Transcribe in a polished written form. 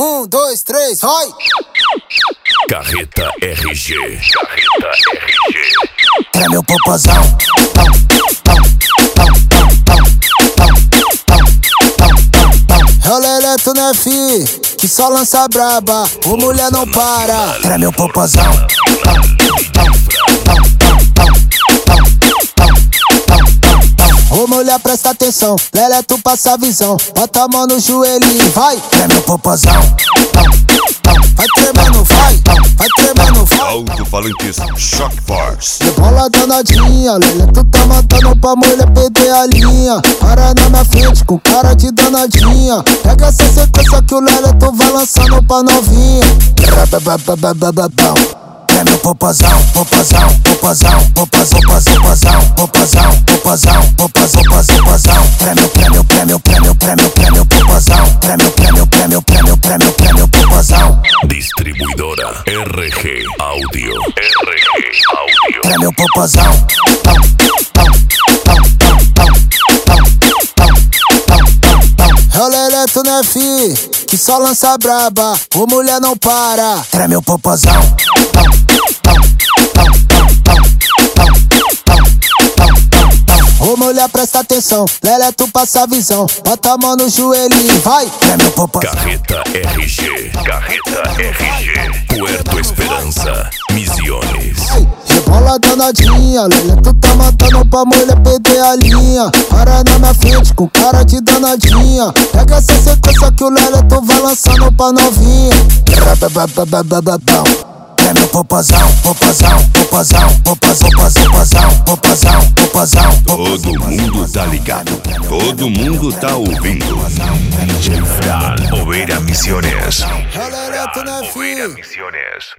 dois, três, vai! Carreta RG. Carreta RG. Treme o popozão. É o Leleto, né, fi? Que só lança braba, o mulher não para. Treme o popozão. Ô mulher, presta atenção, Leleto passa a visão. Bota a mão no joelhinho, vai, treme o popozão. Vai tremendo, vai tremendo, vai. Alto-falantes Shock Force. De bola danadinha, Leleto tá matando pra mulher perder a linha. Para na minha frente com cara de danadinha. Pega essa sequência que o Leleto vai lançando pra novinha. Treme o popozão, popozão, popozão, popozão, popozão, popozão, popozão, popozão, popozão. Treme o popozão. Distribuidora RG Áudio. RG Áudio. Treme o popozão. É o Leleto, né, fi? Que só lança braba, o mulher não para. Treme o popozão. Ô mulher, presta atenção, Leleto passa a visão. Bota a mão no joelhinho, vai, treme o popozão. Carreta RG. Carreta RG. Puerto Esperança, Misiones. Bola danadinha, Leleto tá matando pra mulher perder a linha. Para na minha frente com cara de danadinha. Pega essa sequência que o Leleto vai lançando pra novinha. Treme o popozão, popozão, popozão, popozão, popozão, popozão, popozão. Todo mundo tá ligado, todo mundo tá ouvindo. Oveira Misiones. É o Leleto, né, fi? Misiones.